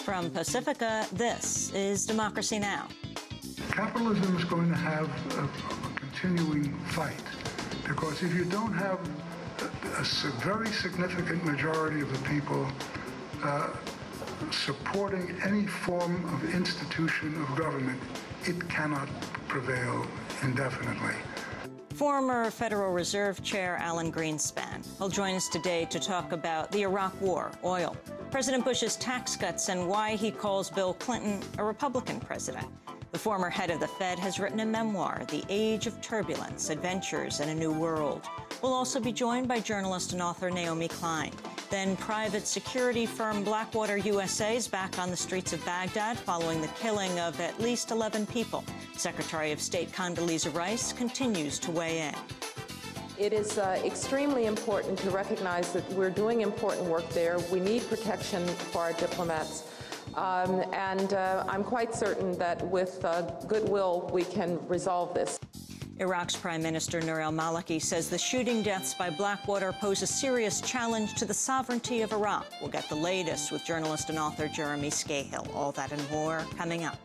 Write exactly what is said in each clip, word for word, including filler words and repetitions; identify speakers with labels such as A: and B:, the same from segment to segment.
A: From Pacifica, this is Democracy Now!
B: Capitalism is going to have a, a continuing fight, because if you don't have a, a very significant majority of the people uh, supporting any form of institution of government, it cannot prevail indefinitely.
A: Former Federal Reserve Chair Alan Greenspan will join us today to talk about the Iraq War, oil, President Bush's tax cuts, and why he calls Bill Clinton a Republican president. The former head of the Fed has written a memoir, The Age of Turbulence, Adventures in a New World. We'll also be joined by journalist and author Naomi Klein. Then private security firm Blackwater U S A is back on the streets of Baghdad following the killing of at least eleven people. Secretary of State Condoleezza Rice continues to weigh in.
C: It is uh, extremely important to recognize that we're doing important work there. We need protection for our diplomats. Um, and uh, I'm quite certain that with uh, goodwill, we can resolve this.
A: Iraq's Prime Minister Nouri al-Maliki says the shooting deaths by Blackwater pose a serious challenge to the sovereignty of Iraq. We'll get the latest with journalist and author Jeremy Scahill. All that and more coming up.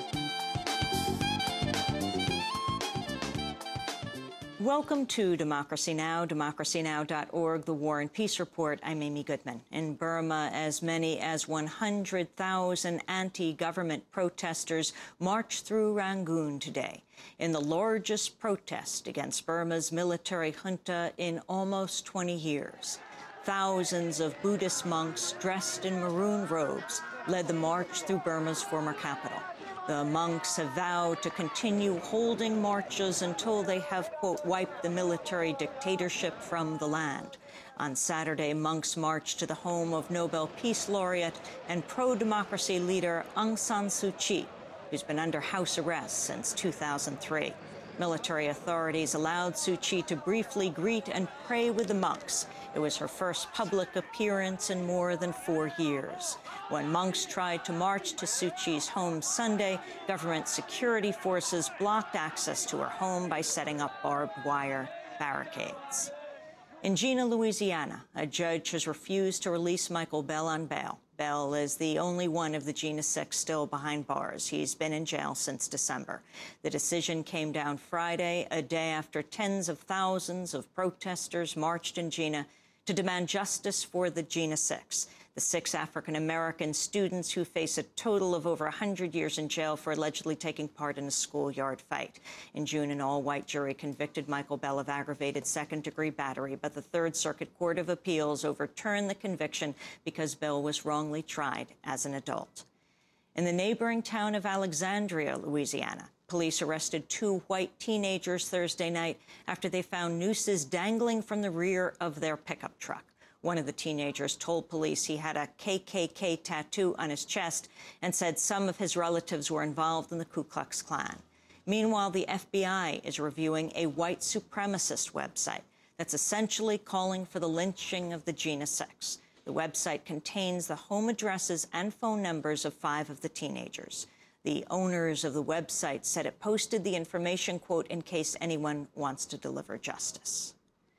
A: Welcome to Democracy Now!, democracy now dot org, the War and Peace Report. I'm Amy Goodman. In Burma, as many as one hundred thousand anti-government protesters marched through Rangoon today in the largest protest against Burma's military junta in almost twenty years. Thousands of Buddhist monks dressed in maroon robes led the march through Burma's former capital. The monks have vowed to continue holding marches until they have, quote, wiped the military dictatorship from the land. On Saturday, monks marched to the home of Nobel Peace Laureate and pro-democracy leader Aung San Suu Kyi, who's been under house arrest since two thousand three. Military authorities allowed Suu Kyi to briefly greet and pray with the monks. It was her first public appearance in more than four years. When monks tried to march to Suu Kyi's home Sunday, government security forces blocked access to her home by setting up barbed wire barricades. In Jena, Louisiana, a judge has refused to release Michael Bell on bail. Bell is the only one of the Jena Six still behind bars. He's been in jail since December. The decision came down Friday, a day after tens of thousands of protesters marched in Jena to demand justice for the Jena Six, the six African-American students who face a total of over one hundred years in jail for allegedly taking part in a schoolyard fight. In June, an all-white jury convicted Michael Bell of aggravated second-degree battery, but the Third Circuit Court of Appeals overturned the conviction because Bell was wrongly tried as an adult. In the neighboring town of Alexandria, Louisiana, police arrested two white teenagers Thursday night after they found nooses dangling from the rear of their pickup truck. One of the teenagers told police he had a K K K tattoo on his chest and said some of his relatives were involved in the Ku Klux Klan. Meanwhile, the F B I is reviewing a white supremacist website that's essentially calling for the lynching of the Jena Six. The website contains the home addresses and phone numbers of five of the teenagers. The owners of the website said it posted the information, quote, in case anyone wants to deliver justice.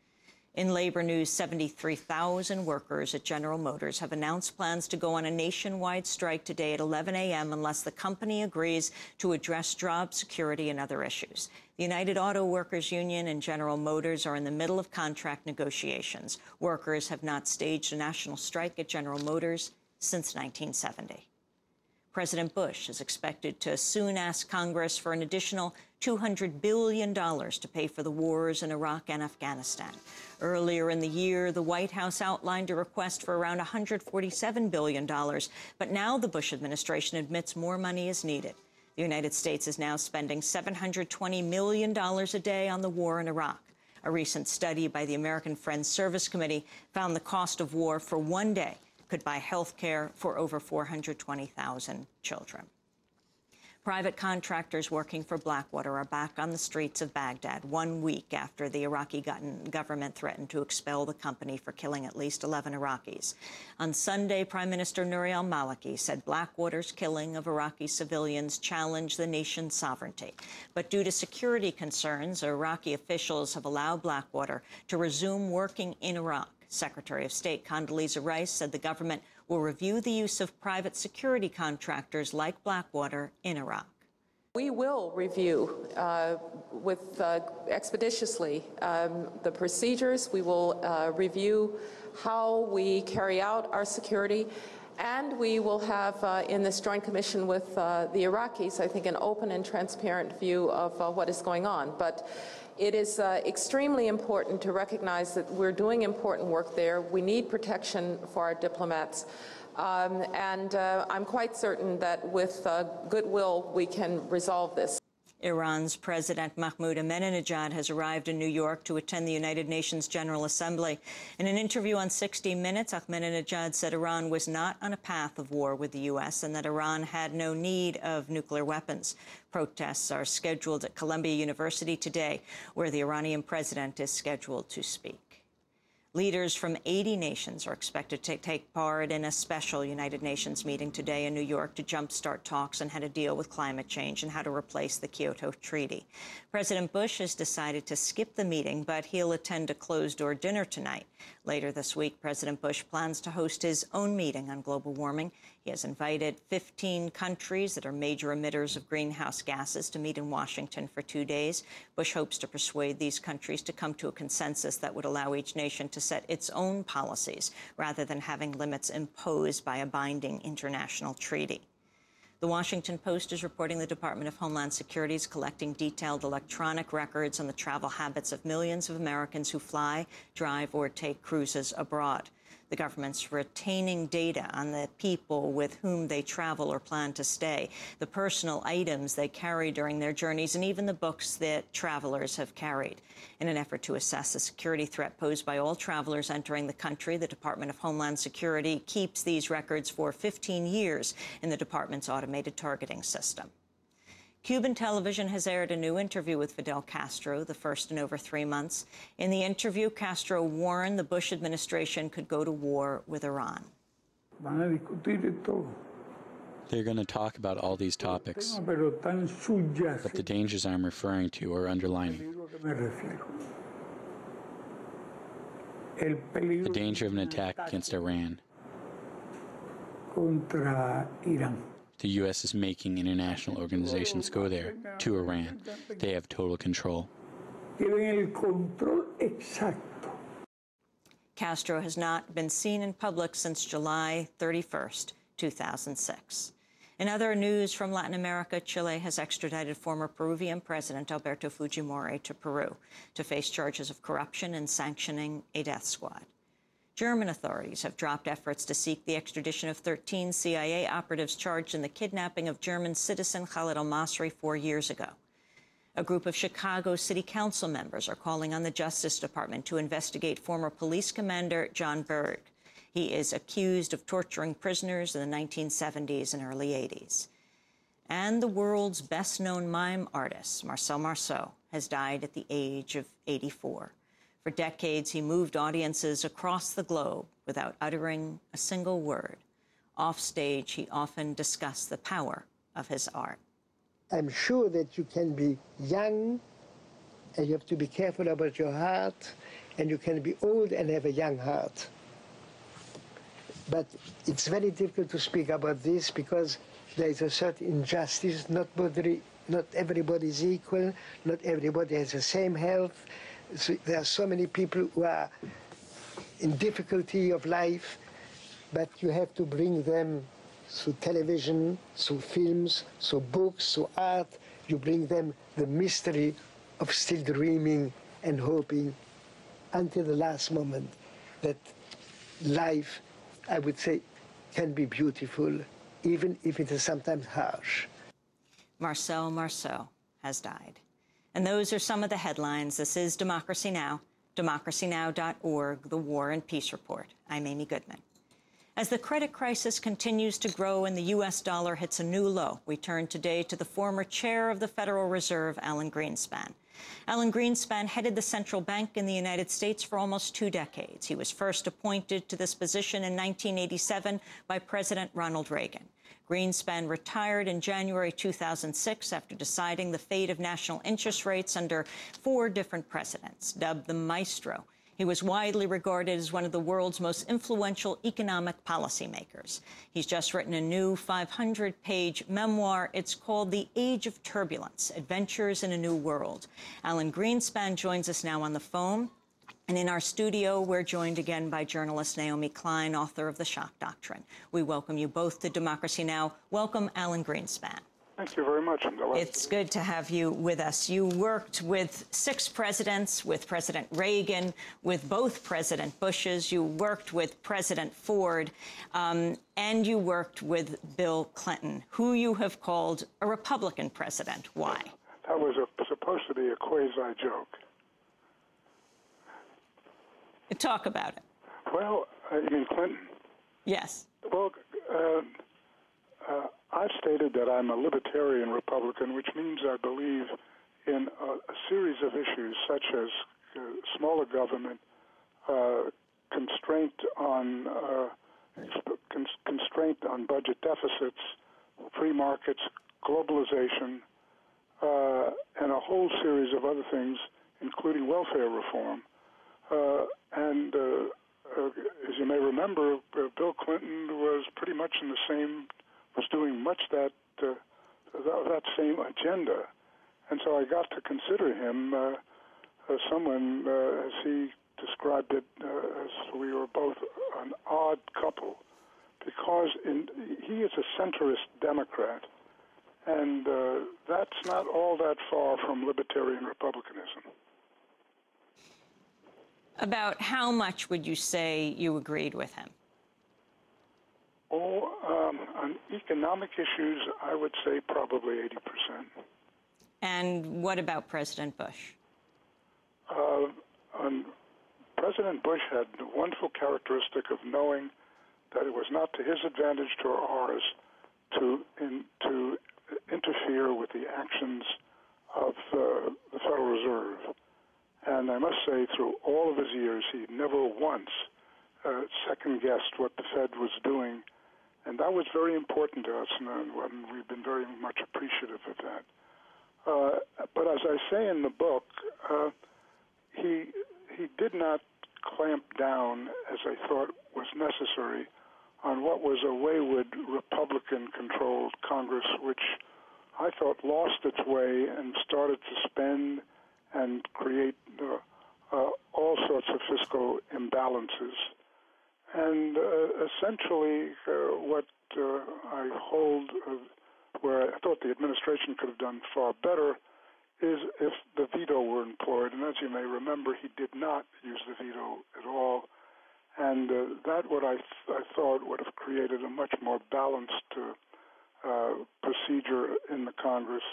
A: In labor news, seventy-three thousand workers at General Motors have announced plans to go on a nationwide strike today at eleven a m unless the company agrees to address job security and other issues. The United Auto Workers Union and General Motors are in the middle of contract negotiations. Workers have not staged a national strike at General Motors since nineteen seventy. President Bush is expected to soon ask Congress for an additional two hundred billion dollars to pay for the wars in Iraq and Afghanistan. Earlier in the year, the White House outlined a request for around one hundred forty-seven billion dollars, but now the Bush administration admits more money is needed. The United States is now spending seven hundred twenty million dollars a day on the war in Iraq. A recent study by the American Friends Service Committee found the cost of war for one day could buy health care for over four hundred twenty thousand children. Private contractors working for Blackwater are back on the streets of Baghdad one week after the Iraqi government threatened to expel the company for killing at least eleven Iraqis. On Sunday, Prime Minister Nouri al-Maliki said Blackwater's killing of Iraqi civilians challenged the nation's sovereignty. But due to security concerns, Iraqi officials have allowed Blackwater to resume working in Iraq. Secretary of State Condoleezza Rice said the government will review the use of private security contractors like Blackwater in Iraq.
C: We will review uh, with uh, expeditiously um, the procedures. We will uh, review how we carry out our security, and we will have uh, in this Joint Commission with uh, the Iraqis, I think, an open and transparent view of uh, what is going on. But it is uh, extremely important to recognize that we're doing important work there. We need protection for our diplomats. Um, and uh, I'm quite certain that with uh, goodwill we can resolve this.
A: Iran's President Mahmoud Ahmadinejad has arrived in New York to attend the United Nations General Assembly. In an interview on sixty minutes, Ahmadinejad said Iran was not on a path of war with the U S and that Iran had no need of nuclear weapons. Protests are scheduled at Columbia University today, where the Iranian president is scheduled to speak. Leaders from eighty nations are expected to take part in a special United Nations meeting today in New York to jumpstart talks on how to deal with climate change and how to replace the Kyoto Treaty. President Bush has decided to skip the meeting, but he'll attend a closed-door dinner tonight. Later this week, President Bush plans to host his own meeting on global warming. He has invited fifteen countries that are major emitters of greenhouse gases to meet in Washington for two days. Bush hopes to persuade these countries to come to a consensus that would allow each nation to set its own policies rather than having limits imposed by a binding international treaty. The Washington Post is reporting the Department of Homeland Security is collecting detailed electronic records on the travel habits of millions of Americans who fly, drive, or take cruises abroad. The government's retaining data on the people with whom they travel or plan to stay, the personal items they carry during their journeys, and even the books that travelers have carried. In an effort to assess the security threat posed by all travelers entering the country, the Department of Homeland Security keeps these records for fifteen years in the department's automated targeting system. Cuban television has aired a new interview with Fidel Castro, the first in over three months. In the interview, Castro warned the Bush administration could go to war with Iran.
D: They're going to talk about all these topics, but the dangers I'm referring to are underlining. The danger of an attack against Iran. The U S is making international organizations go there, to Iran. They have total control.
A: Castro has not been seen in public since July thirty-first, two thousand six. In other news from Latin America, Chile has extradited former Peruvian President Alberto Fujimori to Peru to face charges of corruption and sanctioning a death squad. German authorities have dropped efforts to seek the extradition of thirteen C I A operatives charged in the kidnapping of German citizen Khalid al-Masri four years ago. A group of Chicago City Council members are calling on the Justice Department to investigate former police commander John Berg. He is accused of torturing prisoners in the nineteen seventies and early eighties. And the world's best-known mime artist, Marcel Marceau, has died at the age of eighty-four. For decades, he moved audiences across the globe without uttering a single word. Offstage, he often discussed the power of his art.
E: I'm sure that you can be young, and you have to be careful about your heart, and you can be old and have a young heart. But it's very difficult to speak about this because there is a certain injustice. Not, everybody, not everybody is equal, not everybody has the same health. So there are so many people who are in difficulty of life, but you have to bring them through television, through films, through books, through art. You bring them the mystery of still dreaming and hoping until the last moment that life, I would say, can be beautiful, even if it is sometimes harsh.
A: Marcel Marceau has died. And those are some of the headlines. This is Democracy Now!, democracy now dot org, the War and Peace Report. I'm Amy Goodman. As the credit crisis continues to grow and the U S dollar hits a new low, we turn today to the former chair of the Federal Reserve, Alan Greenspan. Alan Greenspan headed the central bank in the United States for almost two decades. He was first appointed to this position in nineteen eighty-seven by President Ronald Reagan. Greenspan retired in January two thousand six after deciding the fate of national interest rates under four different presidents. Dubbed the Maestro, He was widely regarded as one of the world's most influential economic policymakers. He's just written a new five hundred page memoir. It's called The Age of Turbulence: Adventures in a New World. Alan Greenspan joins us now on the phone. And in our studio, we're joined again by journalist Naomi Klein, author of The Shock Doctrine. We welcome you both to Democracy Now! Welcome, Alan Greenspan.
F: Thank you very much.
A: It's good to have you with us. You worked with six presidents, with President Reagan, with both President Bushes. You worked with President Ford, um, and you worked with Bill Clinton, who you have called a Republican president. Why?
F: That was a, supposed to be a quasi-joke.
A: Talk about it.
F: Well, uh, you mean Clinton?
A: Yes.
F: Well, uh, uh, I've stated that I'm a libertarian Republican, which means I believe in a, a series of issues such as uh, smaller government, uh, constraint on uh, cons- constraint on budget deficits, free markets, globalization, uh, and a whole series of other things, including welfare reform. Uh, and uh, uh, as you may remember, uh, Bill Clinton was pretty much in the same, was doing much that uh, that same agenda. And so I got to consider him uh, as someone, uh, as he described it, uh, as we were both an odd couple, because in, he is a centrist Democrat, and uh, that's not all that far from libertarian republicanism.
A: About how much would you say you agreed with him?
F: Oh, um, on economic issues, I would say probably eighty percent.
A: And what about President Bush?
F: Uh, on President Bush had the wonderful characteristic of knowing that it was not to his advantage to ours to in, to interfere with the actions of uh, the Federal Reserve. And I must say, through all of his years, he never once uh, second-guessed what the Fed was doing. And that was very important to us, and, uh, and we've been very much appreciative of that. Uh, but as I say in the book, uh, he he did not clamp down, as I thought was necessary, on what was a wayward Republican-controlled Congress, which I thought lost its way and started to spend and create uh, uh, all sorts of fiscal imbalances. And uh, essentially uh, what uh, I hold, uh, where I thought the administration could have done far better, is if the veto were employed. And as you may remember, he did not use the veto at all. And uh, that what I, th- I thought would have created a much more balanced uh, uh, procedure in the Congress.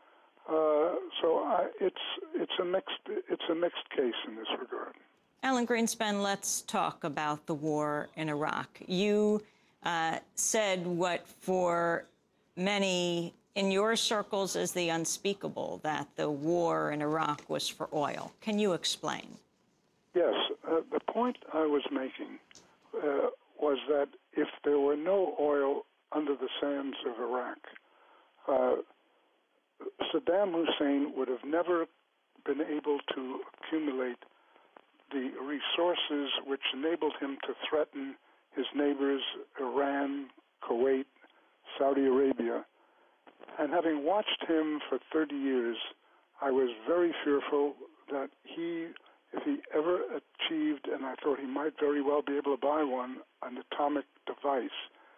F: Uh, so I, it's it's a mixed it's a mixed case in this regard.
A: Alan Greenspan, let's talk about the war in Iraq. You uh, said what for many in your circles is the unspeakable, that the war in Iraq was for oil. Can you explain?
F: Yes, uh, the point I was making uh, was that if there were no oil under the sands of Iraq, uh, Saddam Hussein would have never been able to accumulate the resources which enabled him to threaten his neighbors, Iran, Kuwait, Saudi Arabia. And having watched him for thirty years, I was very fearful that he, if he ever achieved, and I thought he might very well be able to buy one, an atomic device,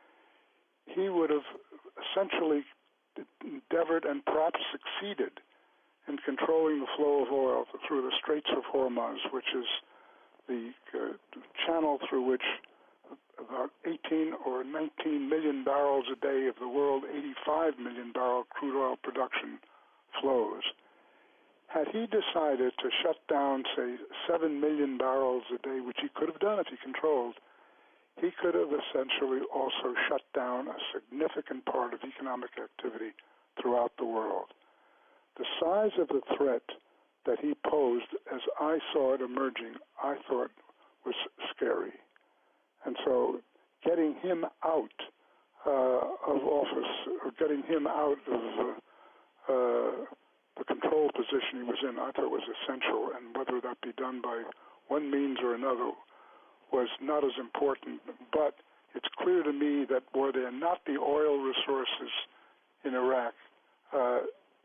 F: he would have essentially endeavored and perhaps succeeded in controlling the flow of oil through the Straits of Hormuz, which is the uh, channel through which about eighteen or nineteen million barrels a day of the world eighty-five million barrel crude oil production flows. Had he decided to shut down, say, seven million barrels a day, which he could have done if he controlled, he could have essentially also shut down a significant part of economic activity throughout the world. The size of the threat that he posed, as I saw it emerging, I thought was scary. And so getting him out uh, of office, or getting him out of uh, uh, the control position he was in, I thought was essential, and whether that be done by one means or another was not as important. But it's clear to me that were there not the oil resources in Iraq, uh, uh,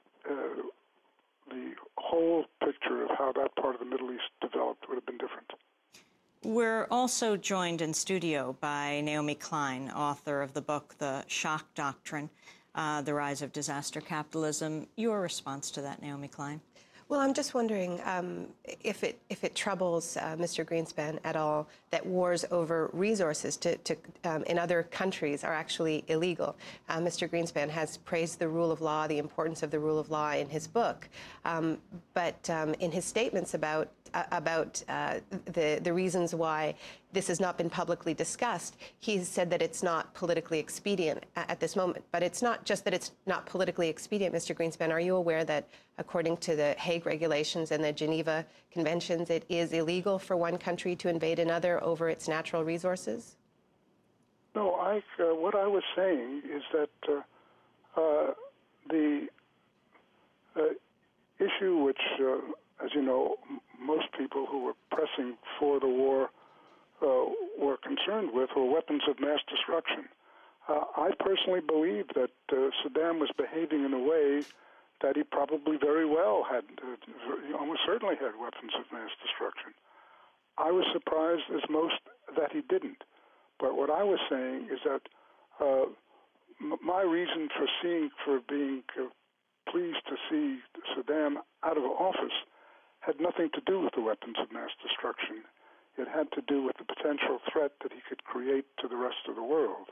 F: the whole picture of how that part of the Middle East developed would have been different.
A: We're also joined in studio by Naomi Klein, author of the book, The Shock Doctrine, uh, The Rise of Disaster Capitalism. Your response to that, Naomi Klein?
G: Well, I'm just wondering um, if it if it troubles uh, Mister Greenspan at all that wars over resources to, to um, in other countries are actually illegal. Uh, Mister Greenspan has praised the rule of law, the importance of the rule of law in his book, um, but um, in his statements about uh, about uh, the the reasons why this has not been publicly discussed, he's said that it's not politically expedient at this moment. But it's not just that it's not politically expedient, Mister Greenspan. Are you aware that, according to the Hague regulations and the Geneva Conventions, it is illegal for one country to invade another over its natural resources?
F: No, I, uh, what I was saying is that uh, uh, the uh, issue which, uh, as you know, m- most people who were pressing for the war Uh, were concerned with were weapons of mass destruction. Uh, I personally believe that uh, Saddam was behaving in a way that he probably very well had, uh, he almost certainly had weapons of mass destruction. I was surprised, as most, that he didn't. But what I was saying is that uh, m- my reason for seeing, for being uh, pleased to see Saddam out of office had nothing to do with the weapons of mass destruction. It had to do with the potential threat that he could create to the rest of the world.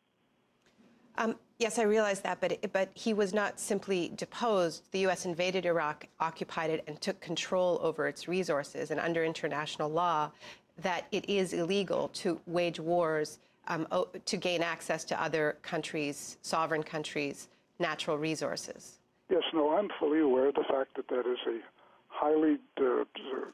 G: Um, yes, I realize that, but but he was not simply deposed. The U S invaded Iraq, occupied it, and took control over its resources. And under international law, that it is illegal to wage wars um, to gain access to other countries, sovereign countries' natural resources.
F: Yes, no, I'm fully aware of the fact that that is a highly uh,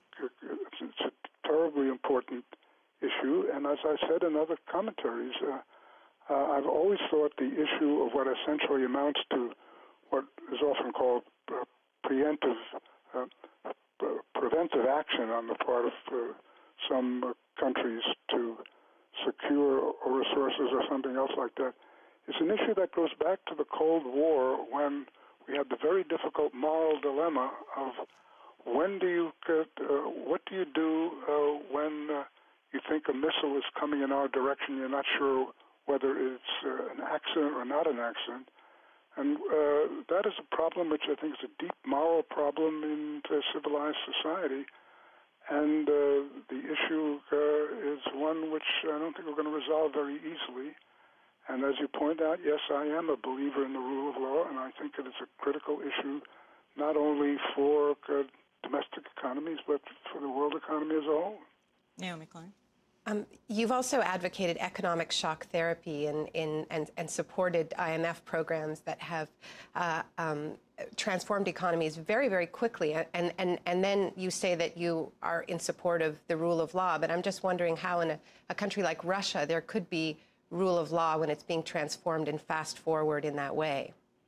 F: it's a terribly important issue. And as I said in other commentaries, uh, uh, I've always thought the issue of what essentially amounts to what is often called uh, preemptive, uh, uh, preventive action on the part of uh, some uh, countries to secure resources or something else like that, is an issue that goes back to the Cold War, when we had the very difficult moral dilemma of when do you, uh, what do you do uh, when uh, you think a missile is coming in our direction? You're not sure whether it's uh, an accident or not an accident. And uh, that is a problem which I think is a deep moral problem in uh, civilized society. And uh, the issue uh, is one which I don't think we're going to resolve very easily. And as you point out, yes, I am a believer in the rule of law, and I think that it's a critical issue not only for uh, domestic economies, but for the world economy as a whole.
A: Naomi Klein.
G: Um, you've also advocated economic shock therapy and, in, and, and supported I M F programs that have uh, um, transformed economies very, very quickly. And, and, and then you say that you are in support of the rule of law. But I'm just wondering how in a, a country like Russia there could be rule of law when it's being transformed and fast forward in that way.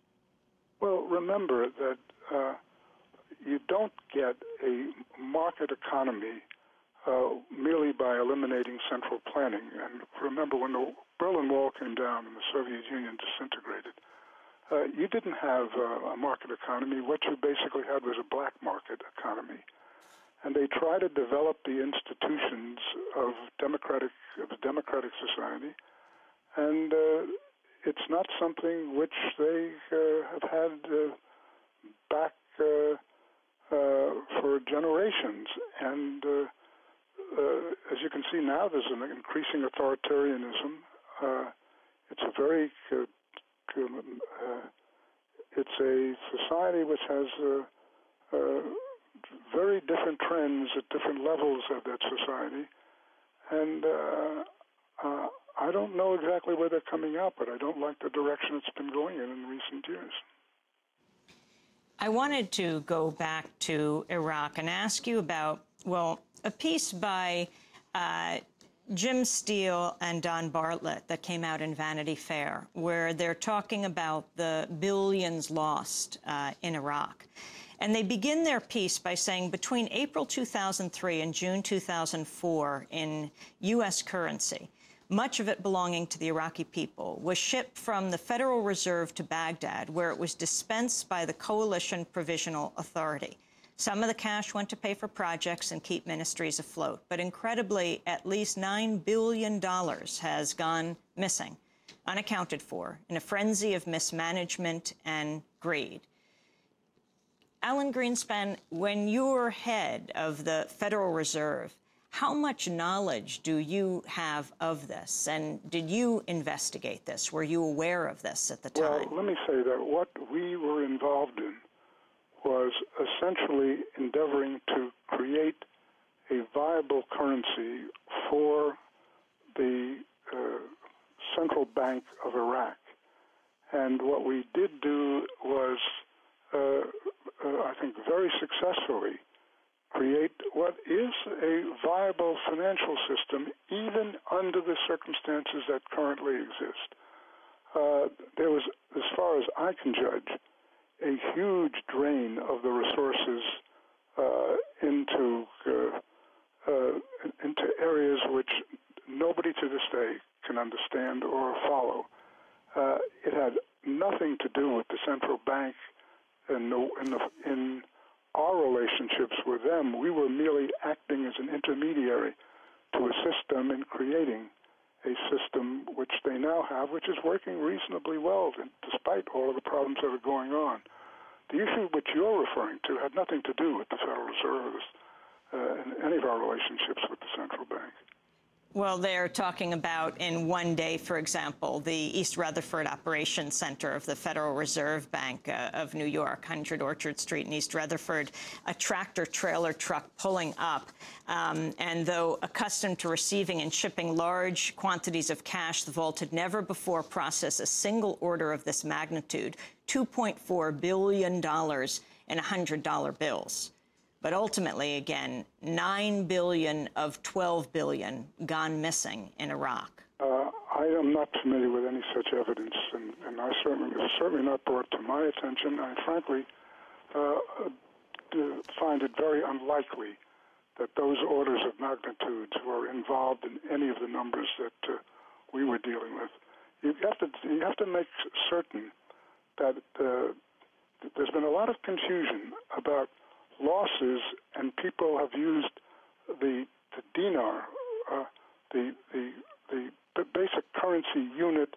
F: Well, remember that uh, you don't get a market economy uh, merely by eliminating central planning. And remember, when the Berlin Wall came down and the Soviet Union disintegrated, uh, you didn't have uh, a market economy. What you basically had was a black market economy. And they try to develop the institutions of democratic of a democratic society, and uh, it's not something which they uh, have had uh, back uh, uh, for generations. And uh, uh, as you can see now, there's an increasing authoritarianism. Uh, it's a very uh, uh, it's a society which has uh, uh, very different trends at different levels of that society, and uh, uh, I don't know exactly where they're coming out, but I don't like the direction it's been going in in recent years.
A: I wanted to go back to Iraq and ask you about, well, a piece by uh, Jim Steele and Don Bartlett that came out in Vanity Fair, where they're talking about the billions lost uh, in Iraq. And they begin their piece by saying between April two thousand three and June two thousand four in U S currency, much of it belonging to the Iraqi people, was shipped from the Federal Reserve to Baghdad, where it was dispensed by the Coalition Provisional Authority. Some of the cash went to pay for projects and keep ministries afloat. But incredibly, at least nine billion dollars has gone missing, unaccounted for, in a frenzy of mismanagement and greed. Alan Greenspan, when you're head of the Federal Reserve, how much knowledge do you have of this? And did you investigate this? Were you aware of this at the time?
F: Well, let me say that what we were involved in was essentially endeavoring to create a viable currency for the uh, Central Bank of Iraq. And what we did do was, uh, uh, I think very successfully, create what is a viable financial system even under the circumstances that currently exist. Uh, there was, as far as I can judge, a huge drain of the resources uh, into uh, uh, into areas which nobody to this day can understand or follow. Uh, it had nothing to do with the central bank and in, in, the, in our relationships with them. We were merely acting as an intermediary to assist them in creating a system which they now have, which is working reasonably well, despite all of the problems that are going on. The issue which you're referring to had nothing to do with the Federal Reserve uh, and any of our relationships with the central bank.
A: Well, they're talking about in one day, for example, the East Rutherford Operations Center of the Federal Reserve Bank uh, of New York, one hundred Orchard Street in East Rutherford, a tractor-trailer truck pulling up. Um, and though accustomed to receiving and shipping large quantities of cash, the vault had never before processed a single order of this magnitude, two point four billion dollars in one hundred dollar bills. But ultimately, again, nine billion dollars of twelve billion dollars gone missing in Iraq.
F: Uh, I am not familiar with any such evidence, and, and I certainly, it's certainly not brought to my attention. I frankly uh, find it very unlikely that those orders of magnitude were involved in any of the numbers that uh, we were dealing with. You have to, you have to make certain that uh, there's been a lot of confusion about losses, and people have used the, the dinar, uh, the, the, the basic currency unit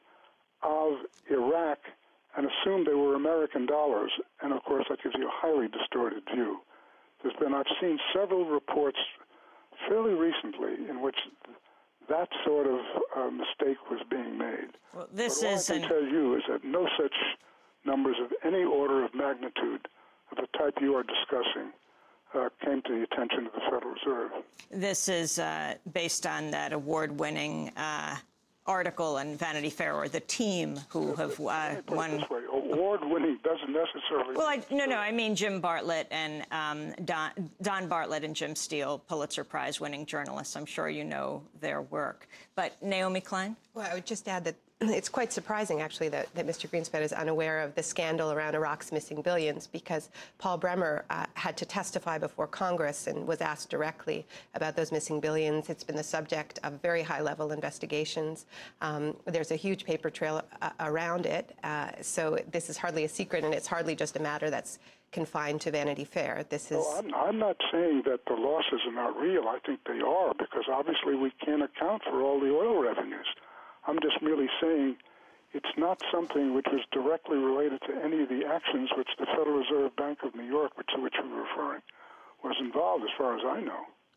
F: of Iraq, and assumed they were American dollars. And of course, that gives you a highly distorted view. There's been, I've seen several reports fairly recently in which that sort of uh, mistake was being made.
A: Well, this
F: but what
A: is
F: I can
A: an...
F: tell you is that no such numbers of any order of magnitude of the type you are discussing uh, came to the attention of the Federal Reserve.
A: This is uh, based on that award-winning uh, article in Vanity Fair, or the team who have uh, won.
F: Award-winning doesn't necessarily.
A: Well, I, no, no, I mean Jim Bartlett and um, Don, Don Bartlett and Jim Steele, Pulitzer Prize-winning journalists. I'm sure you know their work. But Naomi Klein?
G: Well, I would just add that it's quite surprising, actually, that, that Mister Greenspan is unaware of the scandal around Iraq's missing billions, because Paul Bremer uh, had to testify before Congress and was asked directly about those missing billions. It's been the subject of very high-level investigations. Um, there's a huge paper trail uh, around it, uh, so this is hardly a secret, and it's hardly just a matter that's confined to Vanity Fair. This is.
F: Well, I'm, I'm not saying that the losses are not real. I think they are, because obviously we can't account for all the oil revenues. I'm just merely saying it's not something which was directly related to any of the actions which the Federal Reserve Bank of New York, to which we were referring, was involved, as far as I know.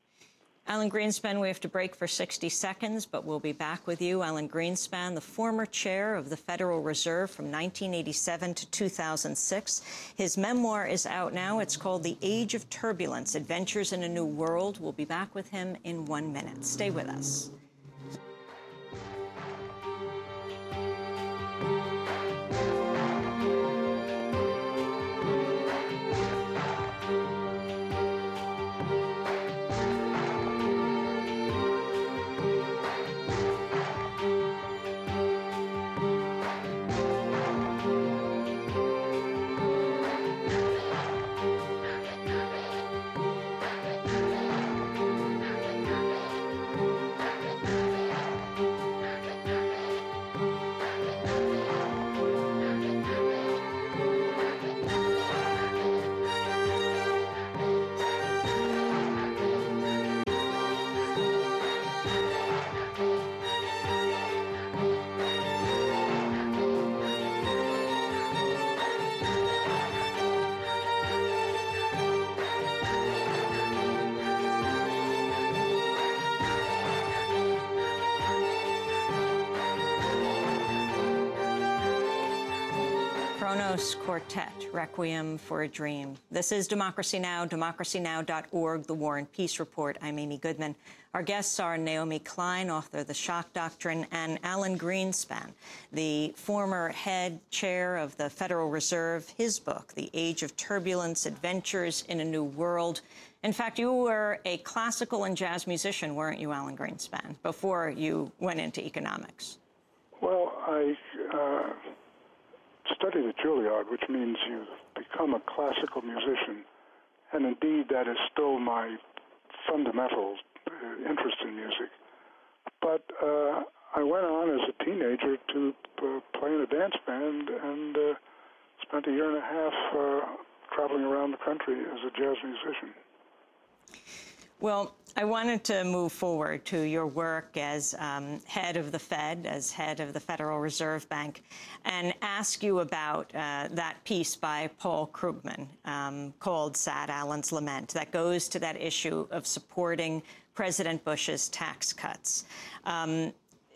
A: Alan Greenspan, we have to break for sixty seconds, but we'll be back with you. Alan Greenspan, the former chair of the Federal Reserve from nineteen eighty-seven to two thousand six. His memoir is out now. It's called The Age of Turbulence, Adventures in a New World. We'll be back with him in one minute. Stay with us. Kronos Quartet, Requiem for a Dream. This is Democracy Now!, democracy now dot org, The War and Peace Report. I'm Amy Goodman. Our guests are Naomi Klein, author of The Shock Doctrine, and Alan Greenspan, the former head chair of the Federal Reserve. His book, The Age of Turbulence, Adventures in a New World. In fact, you were a classical and jazz musician, weren't you, Alan Greenspan, before you went into economics?
F: Well, I uh, studied at Juilliard, which means you become a classical musician, and indeed that is still my fundamental uh, interest in music. But uh, I went on as a teenager to uh, play in a dance band and uh, spent a year and a half uh, traveling around the country as a jazz musician.
A: Well, I wanted to move forward to your work as um, head of the Fed, as head of the Federal Reserve Bank, and ask you about uh, that piece by Paul Krugman um, called Sad Alan's Lament that goes to that issue of supporting President Bush's tax cuts. Um,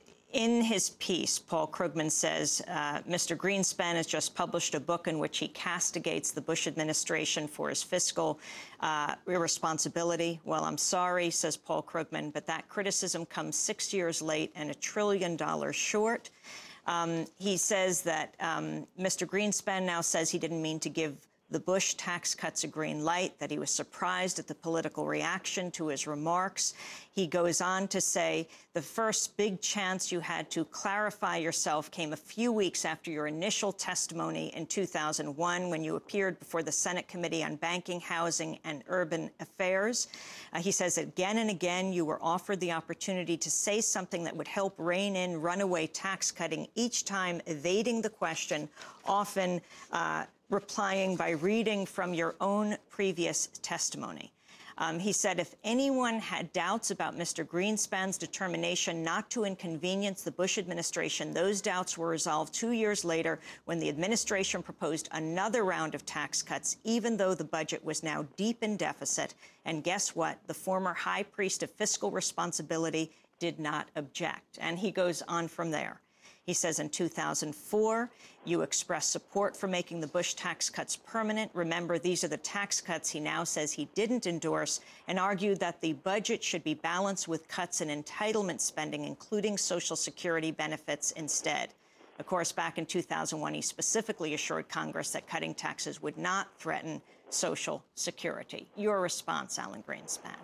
A: In his piece, Paul Krugman says, uh, Mister Greenspan has just published a book in which he castigates the Bush administration for his fiscal uh, irresponsibility. Well, I'm sorry, says Paul Krugman, but that criticism comes six years late and a trillion dollars short. Um, he says that um, Mister Greenspan now says he didn't mean to give the Bush tax cuts a green light, that he was surprised at the political reaction to his remarks. He goes on to say, the first big chance you had to clarify yourself came a few weeks after your initial testimony in two thousand one when you appeared before the Senate Committee on Banking, Housing, and Urban Affairs. Uh, he says again and again you were offered the opportunity to say something that would help rein in runaway tax cutting, each time evading the question, often uh, replying by reading from your own previous testimony. Um, he said if anyone had doubts about Mister Greenspan's determination not to inconvenience the Bush administration, those doubts were resolved two years later when the administration proposed another round of tax cuts, even though the budget was now deep in deficit. And guess what? The former high priest of fiscal responsibility did not object. And he goes on from there. He says in two thousand four, you expressed support for making the Bush tax cuts permanent. Remember, these are the tax cuts he now says he didn't endorse, and argued that the budget should be balanced with cuts in entitlement spending, including Social Security benefits instead. Of course, back in two thousand one, he specifically assured Congress that cutting taxes would not threaten Social Security. Your response, Alan Greenspan?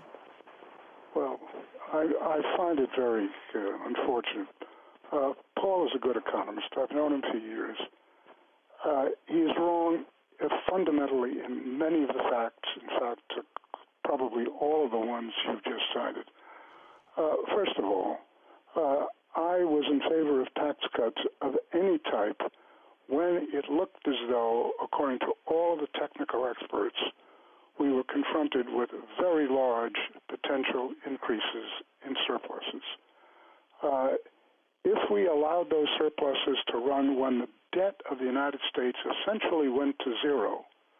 F: Well, I, I find it very uh, unfortunate. Uh, Paul is a good economist. I've known him for years. Uh, he is wrong uh, fundamentally in many of the facts, in fact, uh, probably all of the ones you've just cited. Uh, first of all, uh, I was in favor of tax cuts of any type when it looked as though, according to all the technical experts, we were confronted with very large potential increases in surpluses. Uh, If we allowed those surpluses to run when the debt of the United States essentially went to zero,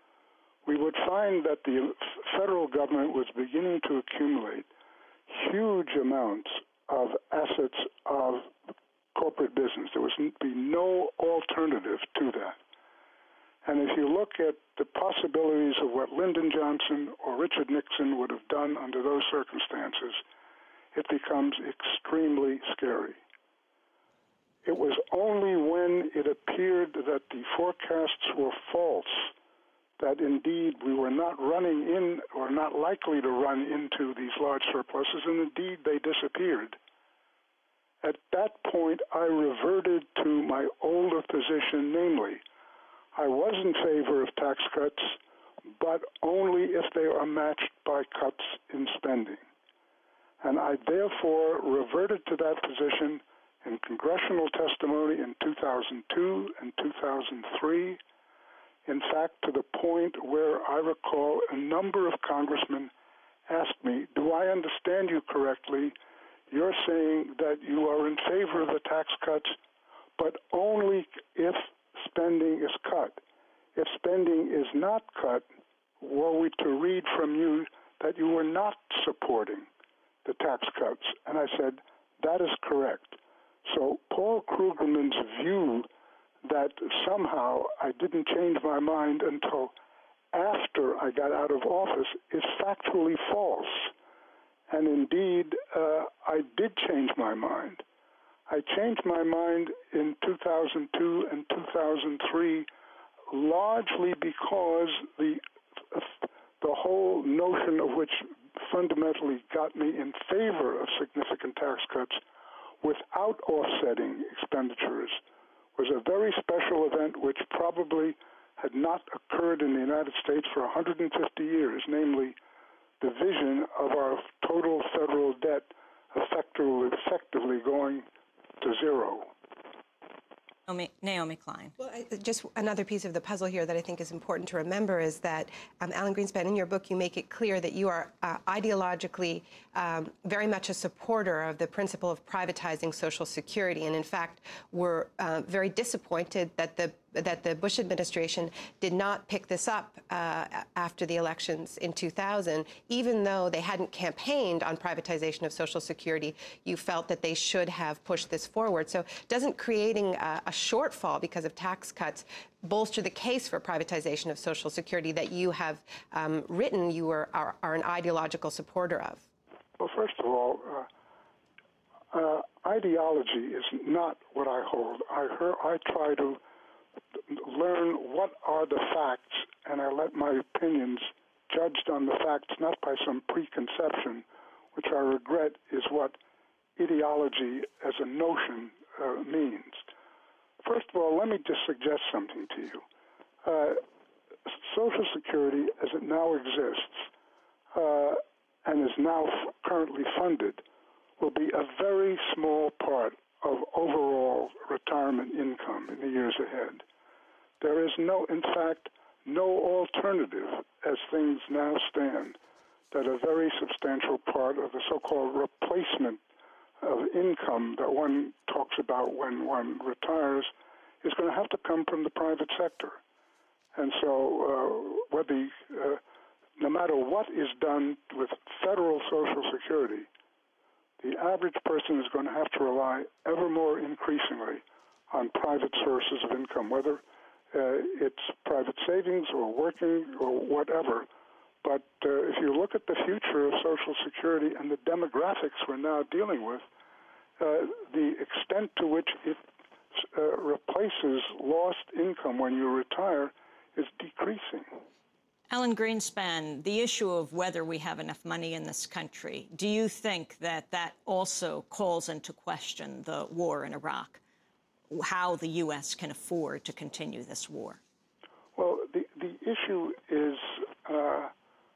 F: we would find that the federal government was beginning to accumulate huge amounts of assets of corporate business. There would be no alternative to that. And if you look at the possibilities of what Lyndon Johnson or Richard Nixon would have done under those circumstances, it becomes extremely scary. It was only when it appeared that the forecasts were false that indeed we were not running in or not likely to run into these large surpluses, and indeed they disappeared. At that point, I reverted to my older position, namely, I was in favor of tax cuts, but only if they are matched by cuts in spending. And I therefore reverted to that position in congressional testimony in two thousand two and two thousand three, in fact, to the point where I recall a number of congressmen asked me, do I understand you correctly? You're saying that you are in favor of the tax cuts, but only if spending is cut. If spending is not cut, were we to read from you that you were not supporting the tax cuts? And I said, that is correct. So Paul Krugman's view that somehow I didn't change my mind until after I got out of office is factually false. And indeed, uh, I did change my mind. I changed my mind in two thousand two and two thousand three largely because the the whole notion of which fundamentally got me in favor of significant tax cuts without offsetting expenditures was a very special event which probably had not occurred in the United States for one hundred fifty years, namely the vision of our total federal debt effectively, effectively going to zero.
A: Naomi, Naomi Klein.
G: Well, I, just another piece of the puzzle here that I think is important to remember is that, um, Alan Greenspan, in your book, you make it clear that you are uh, ideologically um, very much a supporter of the principle of privatizing Social Security, and in fact, were uh, very disappointed that the that the Bush administration did not pick this up uh, after the elections in two thousand, even though they hadn't campaigned on privatization of Social Security. You felt that they should have pushed this forward. So doesn't creating a, a shortfall because of tax cuts bolster the case for privatization of Social Security that you have um, written you are, are, are an ideological supporter of?
F: Well, first of all, uh, uh, ideology is not what I hold. I, heard, I try to learn what are the facts, and I let my opinions judged on the facts, not by some preconception, which I regret is what ideology as a notion uh, means. First of all, let me just suggest something to you. Uh, Social Security, as it now exists uh, and is now f- currently funded, will be a very small part of overall retirement income in the years ahead. There is no, in fact, no alternative as things now stand that a very substantial part of the so-called replacement of income that one talks about when one retires is going to have to come from the private sector. And so uh, whether, uh, no matter what is done with federal Social Security, the average person is going to have to rely ever more increasingly on private sources of income, whether uh, it's private savings or working or whatever. But uh, if you look at the future of Social Security and the demographics we're now dealing with, uh, the extent to which it uh, replaces lost income when you retire is decreasing.
A: Alan Greenspan, the issue of whether we have enough money in this country, do you think that that also calls into question the war in Iraq, how the U S can afford to continue this war?
F: Well, the, the issue is uh,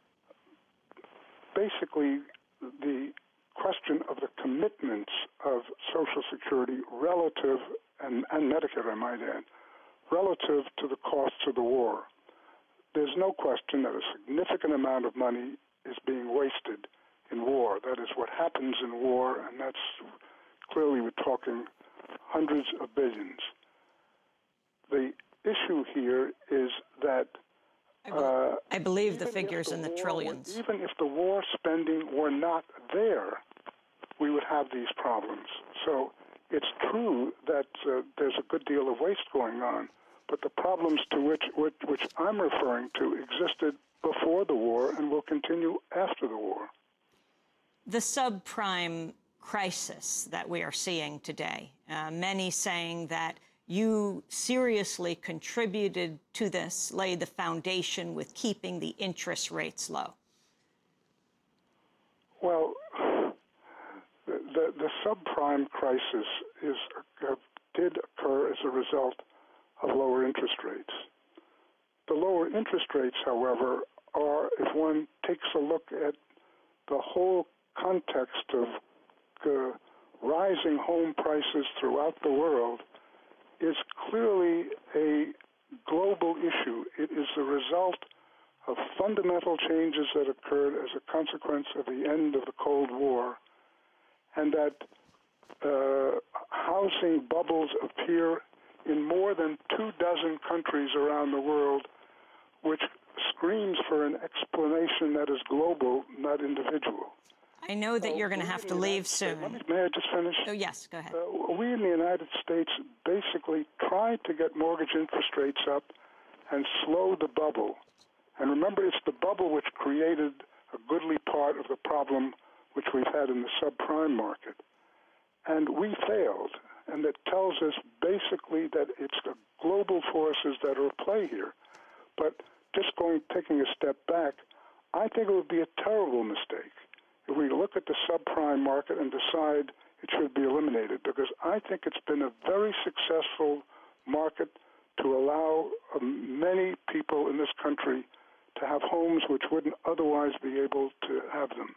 F: basically the question of the commitments of Social Security relative, and, and Medicare, I might add, relative to the costs of the war. There's no question that a significant amount of money is being wasted in war. That is what happens in war, and that's clearly we're talking hundreds of billions. The issue here is that uh,
A: I believe the figures in the
F: war,
A: trillions.
F: Even if the war spending were not there, we would have these problems. So it's true that uh, there's a good deal of waste going on, but the problems to which, which which I'm referring to existed before the war and will continue after the war.
A: The subprime crisis that we are seeing today, uh, many saying that you seriously contributed to this, laid the foundation with keeping the interest rates low.
F: Well, the, the, the subprime crisis is uh, did occur as a result of lower interest rates. The lower interest rates, however, are, if one takes a look at the whole context of uh, rising home prices throughout the world, is clearly a global issue. It is the result of fundamental changes that occurred as a consequence of the end of the Cold War, and that uh, housing bubbles appear in more than two dozen countries around the world, which screams for an explanation that is global, not individual.
A: I know that
F: Uh,
A: you're going to
F: we
A: have
F: in
A: to
F: the
A: leave
F: United States-
A: soon.
F: Let me, may I just finish?
A: Oh, yes, go ahead.
F: Uh, we in the United States basically tried to get mortgage interest rates up and slow the bubble. And remember, it's the bubble which created a goodly part of the problem which we've had in the subprime market. And we failed. And that tells us basically that it's the global forces that are at play here. But just going, taking a step back, I think it would be a terrible mistake if we look at the subprime market and decide it should be eliminated, because I think it's been a very successful market to allow um, many people in this country to have homes which wouldn't otherwise be able to have them.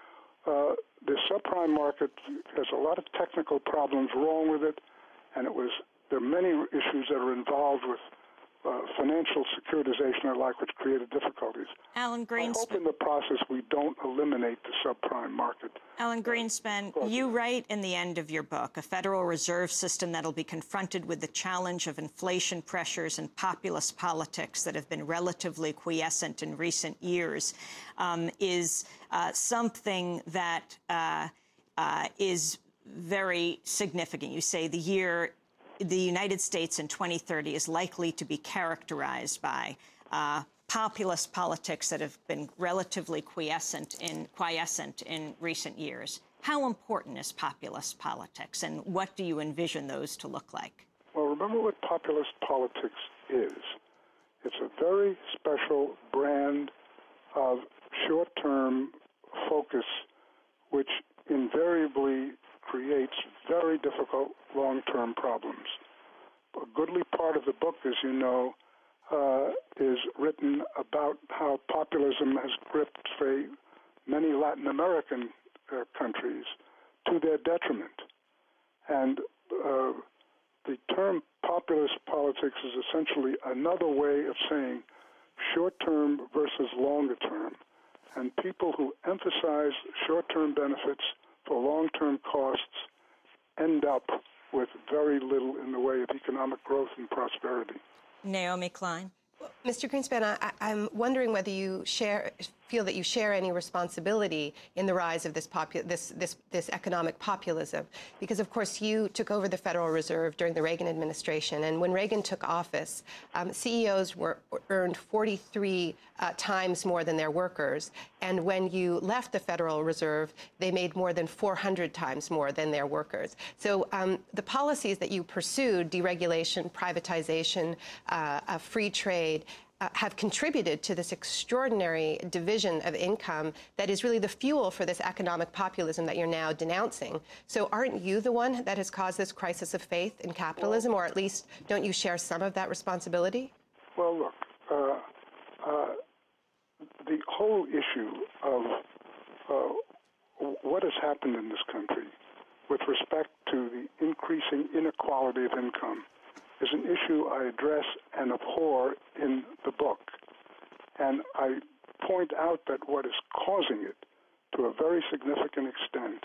F: Uh, the subprime market has a lot of technical problems wrong with it, and it was there are many issues that are involved with uh, financial securitization and like, which created difficulties.
A: Alan
F: I hope
A: Greenspan.
F: in the process we don't eliminate the subprime market.
A: Alan Greenspan, you write in the end of your book, a Federal Reserve System that'll be confronted with the challenge of inflation pressures and populist politics that have been relatively quiescent in recent years um, is uh, something that uh, uh, is very significant. You say the year, the United States in twenty thirty is likely to be characterized by uh, populist politics that have been relatively quiescent in, quiescent in recent years. How important is populist politics, and what do you envision those to look like?
F: Well, remember what populist politics is. It's a very special brand of short-term focus, which invariably creates very difficult long-term problems. A goodly part of the book, as you know, Uh, is written about how populism has gripped, say, many Latin American uh, countries to their detriment. And uh, the term populist politics is essentially another way of saying short-term versus longer-term. And people who emphasize short-term benefits for long-term costs end up with very little in the way of economic growth and prosperity.
A: Naomi Klein.
G: Mister Greenspan, I, I'm wondering whether you share, feel that you share any responsibility in the rise of this, popu this, this, this economic populism, because, of course, you took over the Federal Reserve during the Reagan administration, and when Reagan took office, um, C E Os were earned forty-three uh, times more than their workers, and when you left the Federal Reserve, they made more than four hundred times more than their workers. So um, the policies that you pursued, deregulation, privatization, uh, uh, free trade, Uh, have contributed to this extraordinary division of income that is really the fuel for this economic populism that you're now denouncing. So aren't you the one that has caused this crisis of faith in capitalism, or at least don't you share some of that responsibility?
F: Well, look, uh, uh, the whole issue of uh, what has happened in this country with respect to the increasing inequality of income is an issue I address and abhor in the book. And I point out that what is causing it to a very significant extent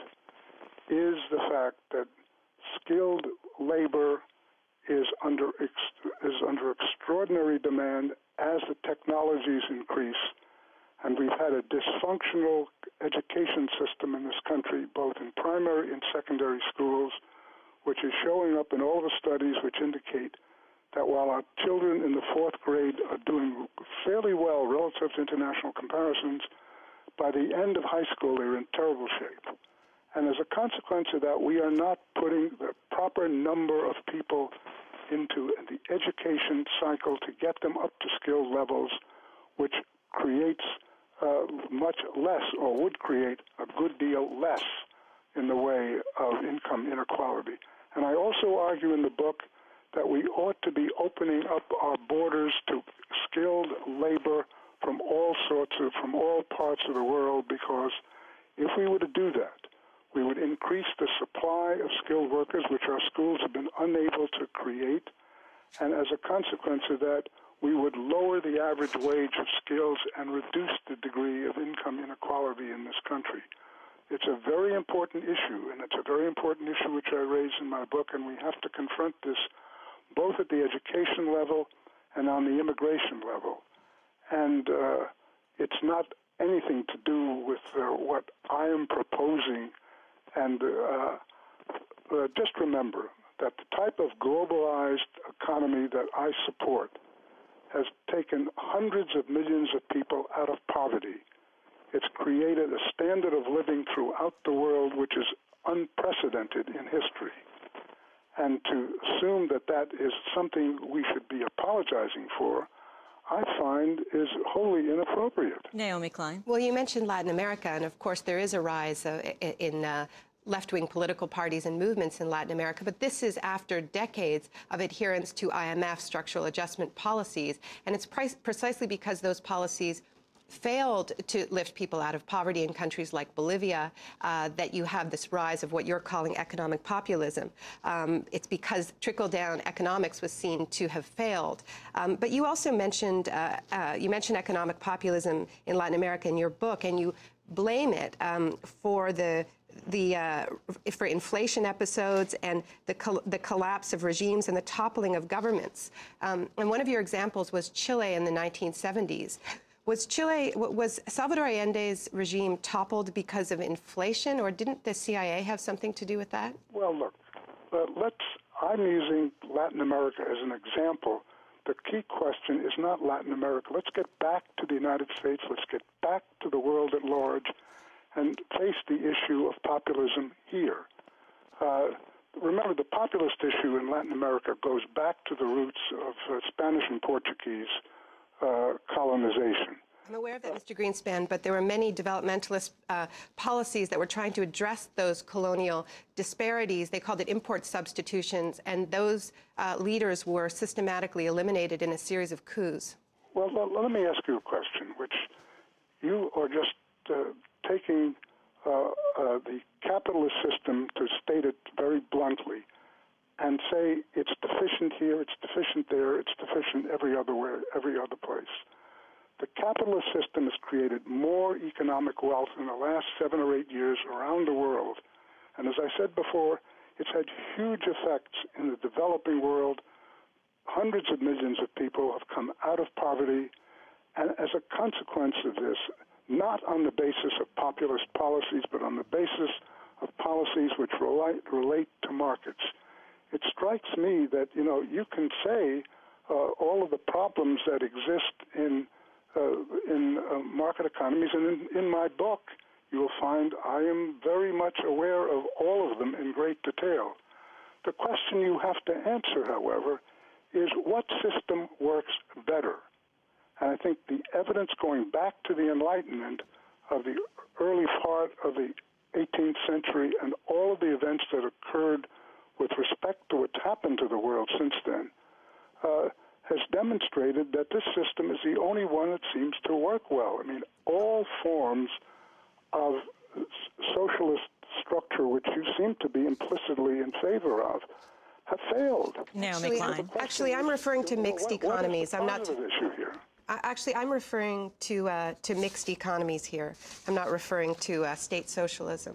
F: is the fact that skilled labor is under ex- is under extraordinary demand as the technologies increase. And we've had a dysfunctional education system in this country, both in primary and secondary schools, which is showing up in all the studies which indicate that while our children in the fourth grade are doing fairly well relative to international comparisons, by the end of high school they're in terrible shape. And as a consequence of that, we are not putting the proper number of people into the education cycle to get them up to skill levels, which creates uh, much less, or would create a good deal less, in the way of income inequality. And I also argue in the book that we ought to be opening up our borders to skilled labor from all sorts of, from all parts of the world, because if we were to do that, we would increase the supply of skilled workers, which our schools have been unable to create, and as a consequence of that, we would lower the average wage of skills and reduce the degree of income inequality in this country. It's a very important issue, and it's a very important issue which I raise in my book, and we have to confront this both at the education level and on the immigration level. And uh, it's not anything to do with uh, what I am proposing. And uh, uh, just remember that the type of globalized economy that I support has taken hundreds of millions of people out of poverty. It's created a standard of living throughout the world which is unprecedented in history. And to assume that that is something we should be apologizing for, I find is wholly inappropriate.
A: Naomi Klein.
G: Well, you mentioned Latin America, and of course there is a rise uh, in uh, left-wing political parties and movements in Latin America, but this is after decades of adherence to I M F structural adjustment policies, and it's precisely because those policies failed to lift people out of poverty in countries like Bolivia uh, that you have this rise of what you're calling economic populism. Um, it's because trickle-down economics was seen to have failed. Um, but you also mentioned uh, uh, you mentioned economic populism in Latin America in your book, and you blame it um, for the the uh, for inflation episodes and the col the collapse of regimes and the toppling of governments. Um, and one of your examples was Chile in the nineteen seventies. Was Chile, was Salvador Allende's regime toppled because of inflation, or didn't the C I A have something to do with that?
F: Well, look, uh, let's, I'm using Latin America as an example. The key question is not Latin America. Let's get back to the United States. Let's get back to the world at large and face the issue of populism here. Uh, remember, the populist issue in Latin America goes back to the roots of uh, Spanish and Portuguese Uh, colonization.
G: I'm aware of that, Mister Greenspan, but there were many developmentalist uh, policies that were trying to address those colonial disparities. They called it import substitutions, and those uh, leaders were systematically eliminated in a series of coups.
F: Well, let, let me ask you a question, which you are just uh, taking uh, uh, the capitalist system, to state it very bluntly, and say it's deficient here, it's deficient there, it's deficient every other where, every other place. The capitalist system has created more economic wealth in the last seven or eight years around the world. And as I said before, it's had huge effects in the developing world. Hundreds of millions of people have come out of poverty. And as a consequence of this, not on the basis of populist policies, but on the basis of policies which relate, relate to markets. It strikes me that, you know, you can say uh, all of the problems that exist in uh, in uh, market economies, and in, in my book, you will find I am very much aware of all of them in great detail. The question you have to answer, however, is what system works better? And I think the evidence going back to the Enlightenment of the early part of the eighteenth century and all of the events that occurred with respect to what's happened to the world since then, uh, has demonstrated that this system is the only one that seems to work well. I mean, all forms of socialist structure, which you seem to be implicitly in favor of, have failed.
A: Naomi Klein.
G: Actually, I'm referring to mixed
F: what,
G: economies.
F: What is the
G: I'm not.
F: issue here?
G: Actually, I'm referring to uh, to mixed economies here. I'm not referring to uh, state socialism.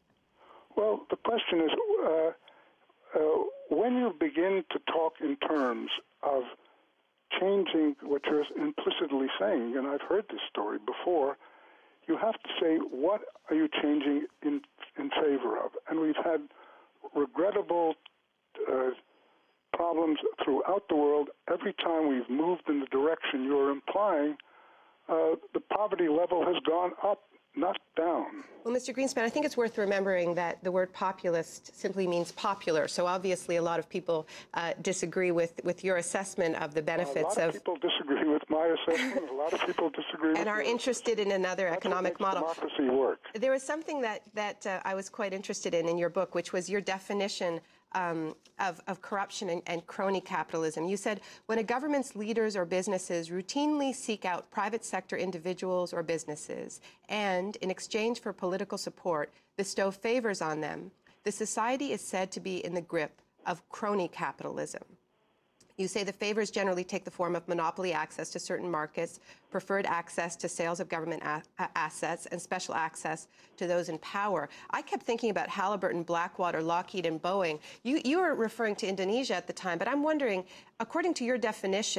F: Well, the question is, uh, Uh, when you begin to talk in terms of changing what you're implicitly saying, and I've heard this story before, you have to say, what are you changing in, in favor of? And we've had regrettable uh, problems throughout the world. Every time we've moved in the direction you're implying, uh, the poverty level has gone up, not down.
G: Well, Mister Greenspan, I think it's worth remembering that the word populist simply means popular. So obviously a lot of people uh, disagree with, with your assessment of the benefits
F: of... A lot
G: of...
F: of people disagree with my assessment. A lot of people disagree
G: and
F: with
G: are
F: yours.
G: interested in another
F: That's
G: economic
F: what makes
G: model.
F: democracy work.
G: There was something that, that uh, I was quite interested in in your book, which was your definition Um, of, of corruption and, and crony capitalism. You said, when a government's leaders or businesses routinely seek out private sector individuals or businesses and, in exchange for political support, bestow favors on them, the society is said to be in the grip of crony capitalism. You say the favors generally take the form of monopoly access to certain markets, preferred access to sales of government a- assets, and special access to those in power. I kept thinking about Halliburton, Blackwater, Lockheed, and Boeing. You, you were referring to Indonesia at the time, but I'm wondering, according to your definition,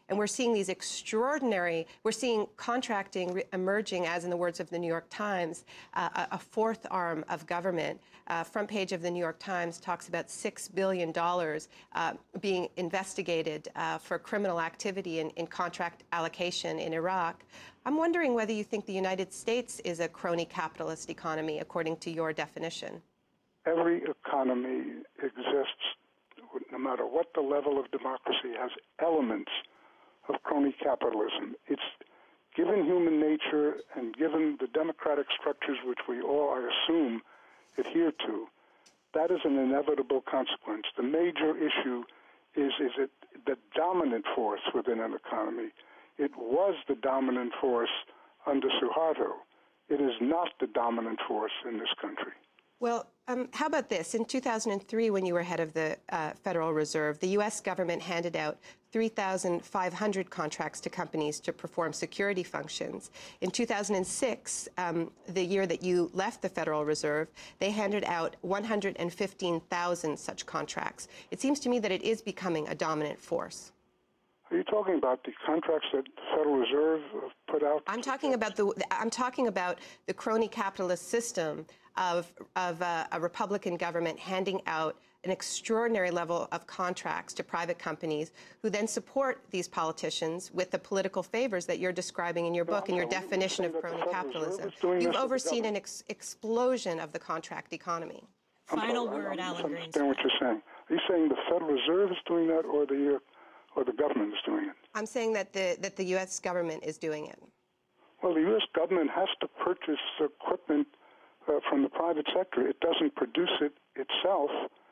G: And we're seeing these extraordinary, we're seeing contracting re- emerging, as in the words of the New York Times, uh, a, a fourth arm of government. Uh, front page of the New York Times talks about six billion dollars uh, being investigated uh, for criminal activity in, in contract allocation in Iraq. I'm wondering whether you think the United States is a crony capitalist economy, according to your definition.
F: Every economy exists, no matter what the level of democracy, has elements of crony capitalism. It's given human nature and given the democratic structures which we all, I assume, adhere to, that is an inevitable consequence. The major issue is, is it the dominant force within an economy. It was the dominant force under Suharto. It is not the dominant force in this country.
G: Well, um, how about this? In two thousand three, when you were head of the uh, Federal Reserve, the U S government handed out three thousand five hundred contracts to companies to perform security functions. In two thousand six, um, the year that you left the Federal Reserve, they handed out one hundred fifteen thousand such contracts. It seems to me that it is becoming a dominant force.
F: Are you talking about the contracts that the Federal Reserve put out?
G: I'm talking about the. I'm talking about the crony capitalist system of of uh, a Republican government handing out an extraordinary level of contracts to private companies who then support these politicians with the political favors that you're describing in your book and your definition of crony capitalism. You've overseen an ex- explosion of the contract economy.
A: Final word, Alan Greenspan.
F: I don't understand what you're saying. Are you saying the Federal Reserve is doing that, or the uh, or the government is doing it?
G: I'm saying that the that the U S government is doing it.
F: Well, the U S government has to purchase equipment uh, from the private sector. It doesn't produce it itself,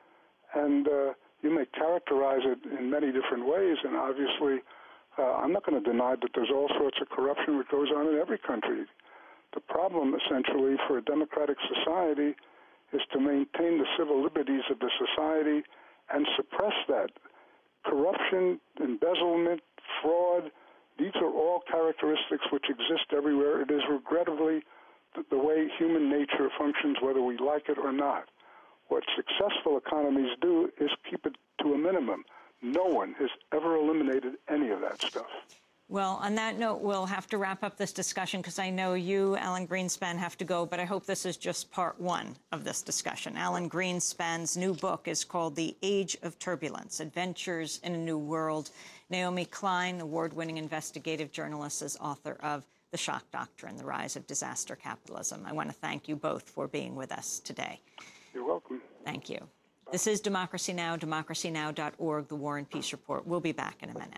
F: and uh, you may characterize it in many different ways, and obviously uh, I'm not going to deny that there's all sorts of corruption that goes on in every country. The problem, essentially, for a democratic society is to maintain the civil liberties of the society and suppress that. Corruption, embezzlement, fraud, these are all characteristics which exist everywhere. It is regrettably the, the way human nature functions, whether we like it or not. What successful economies do is keep it to a minimum. No one has ever eliminated any of that stuff.
A: Well, on that note, we'll have to wrap up this discussion because I know you, Alan Greenspan, have to go, but I hope this is just part one of this discussion. Alan Greenspan's new book is called The Age of Turbulence, Adventures in a New World. Naomi Klein, award-winning investigative journalist, is author of The Shock Doctrine, The Rise of Disaster Capitalism. I want to thank you both for being with us today.
F: You're welcome.
A: Thank you. This is Democracy Now!, democracy now dot org, The War and Peace Report. We'll be back in a minute.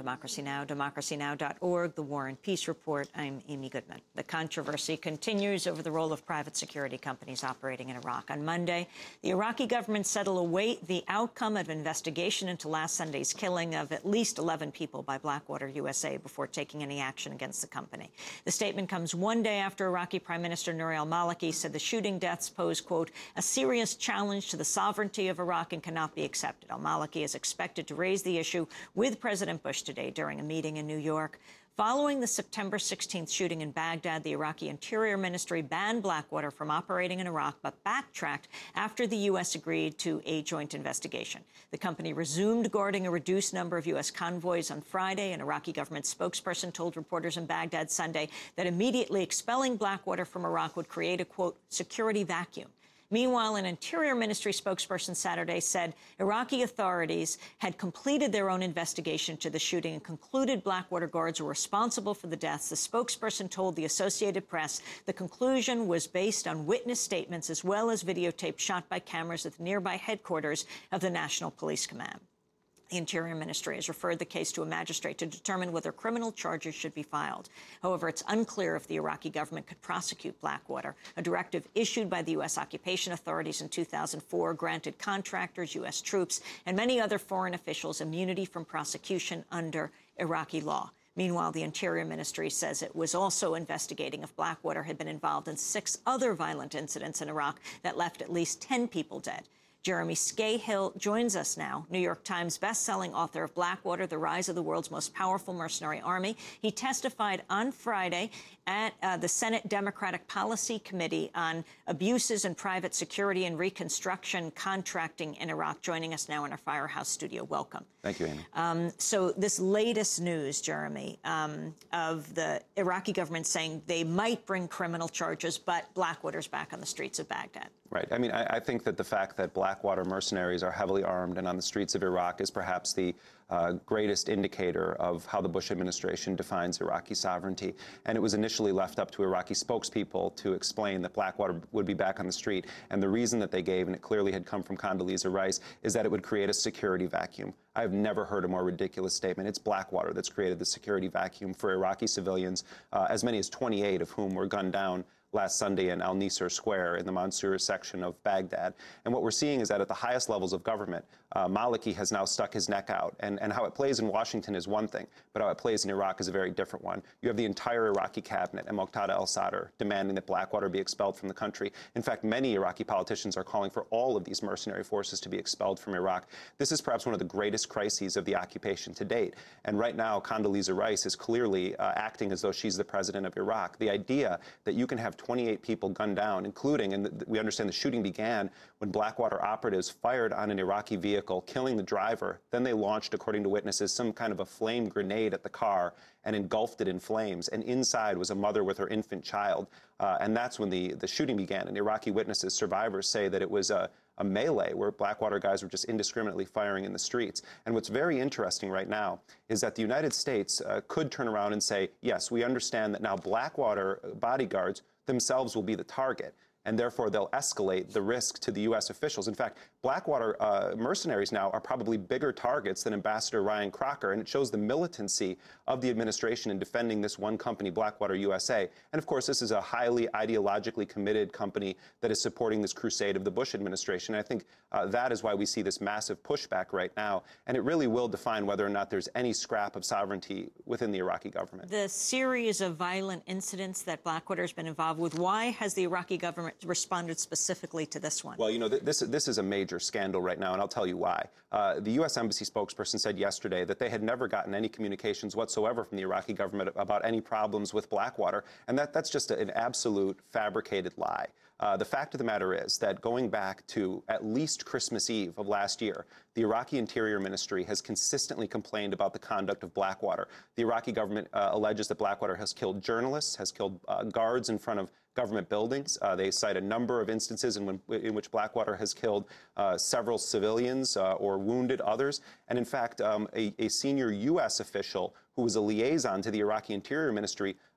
A: Democracy Now!, democracy now dot org, The War and Peace Report. I'm Amy Goodman. The controversy continues over the role of private security companies operating in Iraq. On Monday, the Iraqi government said it'll await the outcome of an investigation into last Sunday's killing of at least eleven people by Blackwater U S A before taking any action against the company. The statement comes one day after Iraqi Prime Minister Nouri al-Maliki said the shooting deaths pose, quote, a serious challenge to the sovereignty of Iraq and cannot be accepted. Al-Maliki is expected to raise the issue with President Bush today during a meeting in New York. Following the September sixteenth shooting in Baghdad, the Iraqi Interior Ministry banned Blackwater from operating in Iraq, but backtracked after the U S agreed to a joint investigation. The company resumed guarding a reduced number of U S convoys on Friday. An Iraqi government spokesperson told reporters in Baghdad Sunday that immediately expelling Blackwater from Iraq would create a, quote, security vacuum. Meanwhile, an Interior Ministry spokesperson Saturday said Iraqi authorities had completed their own investigation to the shooting and concluded Blackwater guards were responsible for the deaths. The spokesperson told the Associated Press the conclusion was based on witness statements as well as videotape shot by cameras at the nearby headquarters of the National Police Command. The Interior Ministry has referred the case to a magistrate to determine whether criminal charges should be filed. However, it's unclear if the Iraqi government could prosecute Blackwater. A directive issued by the U S occupation authorities in two thousand four granted contractors, U S troops, and many other foreign officials immunity from prosecution under Iraqi law. Meanwhile, the Interior Ministry says it was also investigating if Blackwater had been involved in six other violent incidents in Iraq that left at least ten people dead. Jeremy Scahill joins us now, New York Times bestselling author of Blackwater, The Rise of the World's Most Powerful Mercenary Army. He testified on Friday at uh, the Senate Democratic Policy Committee on abuses in private security and reconstruction contracting in Iraq, joining us now in our Firehouse studio. Welcome.
H: Thank you, Amy.
A: Um, so this latest news, Jeremy, um, of the Iraqi government saying they might bring criminal charges, but Blackwater's back on the streets of Baghdad.
H: Right. I mean, I, I think that the fact that Blackwater mercenaries are heavily armed and on the streets of Iraq is perhaps the uh, greatest indicator of how the Bush administration defines Iraqi sovereignty. And it was initially left up to Iraqi spokespeople to explain that Blackwater would be back on the street. And the reason that they gave, and it clearly had come from Condoleezza Rice, is that it would create a security vacuum. I've never heard a more ridiculous statement. It's Blackwater that's created the security vacuum for Iraqi civilians, uh, as many as twenty-eight of whom were gunned down last Sunday in Al-Nisr Square in the Mansour section of Baghdad. And what we're seeing is that at the highest levels of government, uh, Maliki has now stuck his neck out. And, and how it plays in Washington is one thing, but how it plays in Iraq is a very different one. You have the entire Iraqi cabinet and Muqtada al-Sadr demanding that Blackwater be expelled from the country. In fact, many Iraqi politicians are calling for all of these mercenary forces to be expelled from Iraq. This is perhaps one of the greatest crises of the occupation to date. And right now, Condoleezza Rice is clearly uh, acting as though she's the president of Iraq. The idea that you can have twenty-eight people gunned down, including, and we understand the shooting began when Blackwater operatives fired on an Iraqi vehicle, killing the driver. Then they launched, according to witnesses, some kind of a flame grenade at the car and engulfed it in flames. And inside was a mother with her infant child. Uh, and that's when the, the shooting began. And Iraqi witnesses, survivors, say that it was a a melee where Blackwater guys were just indiscriminately firing in the streets. And what's very interesting right now is that the United States uh, could turn around and say, yes, we understand that now Blackwater bodyguards themselves will be the target, and therefore they'll escalate the risk to the U S officials. In fact, Blackwater uh, mercenaries now are probably bigger targets than Ambassador Ryan Crocker, and it shows the militancy of the administration in defending this one company, Blackwater U S A. And of course, this is a highly ideologically committed company that is supporting this crusade of the Bush administration. And I think uh, that is why we see this massive pushback right now, and it really will define whether or not there's any scrap of sovereignty within the Iraqi government.
A: The series of violent incidents that Blackwater's been involved with, why has the Iraqi government responded specifically to this one?
H: Well, you know, th this, this is a major scandal right now, and I'll tell you why. Uh, the U S Embassy spokesperson said yesterday that they had never gotten any communications whatsoever from the Iraqi government about any problems with Blackwater, and that, that's just a, an absolute fabricated lie. Uh, the fact of the matter is that going back to at least Christmas Eve of last year, the Iraqi Interior Ministry has consistently complained about the conduct of Blackwater. The Iraqi government uh, alleges that Blackwater has killed journalists, has killed uh, guards in front of government buildings. Uh, they cite a number of instances in, when, in which Blackwater has killed uh, several civilians uh, or wounded others. And in fact, um, a, a senior U S official who was a liaison to the Iraqi Interior Ministry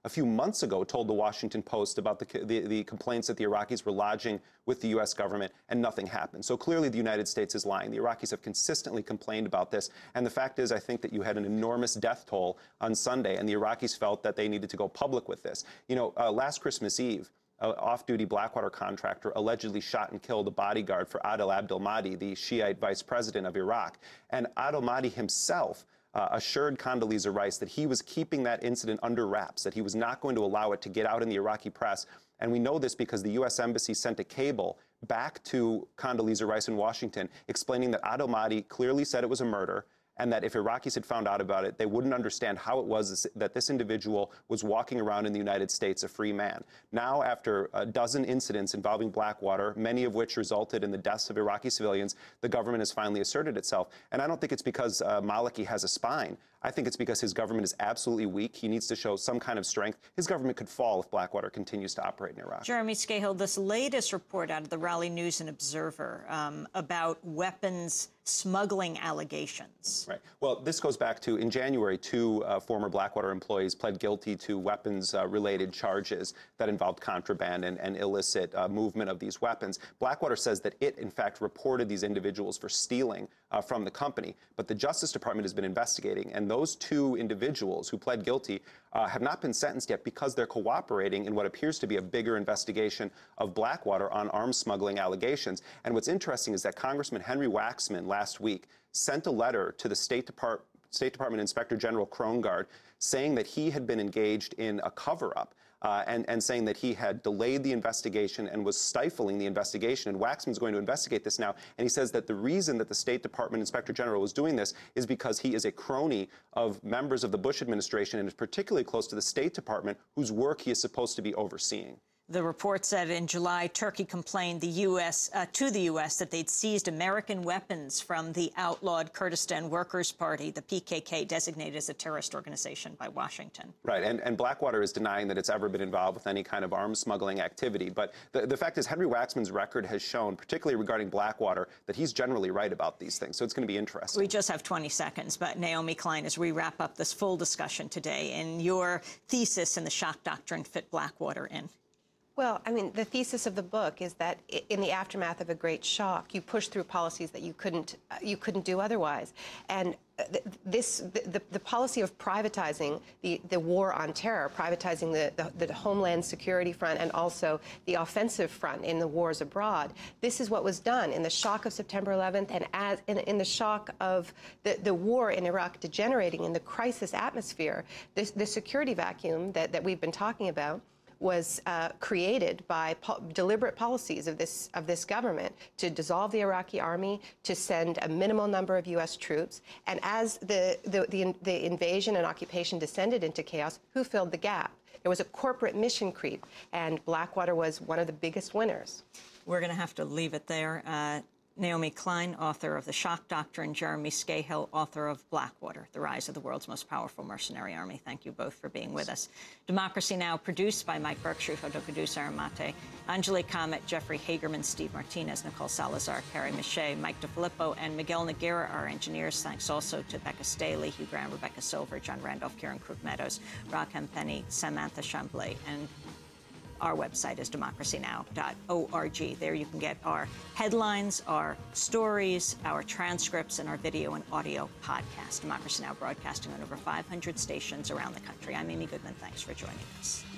H: a few months ago told the Washington Post about the, the, the complaints that the Iraqis were lodging with the U S government, and nothing happened. So clearly the United States is lying. The Iraqis have consistently complained about this. And the fact is, I think that you had an enormous death toll on Sunday, and the Iraqis felt that they needed to go public with this. You know, uh, last Christmas Eve, an off-duty Blackwater contractor allegedly shot and killed a bodyguard for Adel Abdel Mahdi, the Shiite vice president of Iraq. And Adel Mahdi himself uh, assured Condoleezza Rice that he was keeping that incident under wraps, that he was not going to allow it to get out in the Iraqi press. And we know this because the U S Embassy sent a cable back to Condoleezza Rice in Washington explaining that Adel Mahdi clearly said it was a murder, and that if Iraqis had found out about it, they wouldn't understand how it was that this individual was walking around in the United States a free man. Now, after a dozen incidents involving Blackwater, many of which resulted in the deaths of Iraqi civilians, the government has finally asserted itself. And I don't think it's because uh, Maliki has a spine. I think it's because his government is absolutely weak. He needs to show some kind of strength. His government could fall if Blackwater continues to operate in Iraq.
A: Jeremy Scahill, this latest report out of the Raleigh News and Observer um, about weapons smuggling allegations.
H: Right. Well, this goes back to, in January, two uh, former Blackwater employees pled guilty to weapons-related uh, charges that involved contraband and, and illicit uh, movement of these weapons. Blackwater says that it, in fact, reported these individuals for stealing uh, from the company, but the Justice Department has been investigating, and those two individuals who pled guilty uh, have not been sentenced yet because they're cooperating in what appears to be a bigger investigation of Blackwater on arms smuggling allegations. And what's interesting is that Congressman Henry Waxman last week sent a letter to the State, Depart- State Department Inspector General Krongard saying that he had been engaged in a cover-up. Uh, and, and saying that he had delayed the investigation and was stifling the investigation. And Waxman's going to investigate this now. And he says that the reason that the State Department Inspector General was doing this is because he is a crony of members of the Bush administration and is particularly close to the State Department, whose work he is supposed to be overseeing.
A: The report said in July, Turkey complained the U S uh, to the U S that they'd seized American weapons from the outlawed Kurdistan Workers' Party, the P K K, designated as a terrorist organization by Washington.
H: Right, and, and Blackwater is denying that it's ever been involved with any kind of arms smuggling activity. But the, the fact is, Henry Waxman's record has shown, particularly regarding Blackwater, that he's generally right about these things. So it's going to be interesting.
A: We just have twenty seconds, but Naomi Klein, as we wrap up this full discussion today, in your thesis in the shock doctrine fit Blackwater in?
G: Well, I mean, the thesis of the book is that in the aftermath of a great shock, you push through policies that you couldn't uh, you couldn't do otherwise. And this the, the policy of privatizing the, the war on terror, privatizing the, the, the Homeland Security front and also the offensive front in the wars abroad, this is what was done in the shock of September eleventh and as in, in the shock of the, the war in Iraq degenerating in the crisis atmosphere. This, the security vacuum that, that we've been talking about was uh, created by po- deliberate policies of this of this government to dissolve the Iraqi army, to send a minimal number of U S troops. And as the, the, the, the invasion and occupation descended into chaos, who filled the gap? There was a corporate mission creep, and Blackwater was one of the biggest winners.
A: We're going to have to leave it there. Uh, Naomi Klein, author of The Shock Doctrine, Jeremy Scahill, author of Blackwater, The Rise of the World's Most Powerful Mercenary Army. Thank you both for being with us. Democracy Now! Produced by Mike Berkshire, Fotokudu Saramate, Angelique Comet, Jeffrey Hagerman, Steve Martinez, Nicole Salazar, Carrie Miche, Mike DeFilippo, and Miguel Noguera, our engineers. Thanks also to Becca Staley, Hugh Graham, Rebecca Silver, John Randolph, Kieran Crook Meadows, Raquel Penny, Samantha Chamblay, and our website is democracy now dot org. There you can get our headlines, our stories, our transcripts, and our video and audio podcast. Democracy Now! Broadcasting on over five hundred stations around the country. I'm Amy Goodman. Thanks for joining us.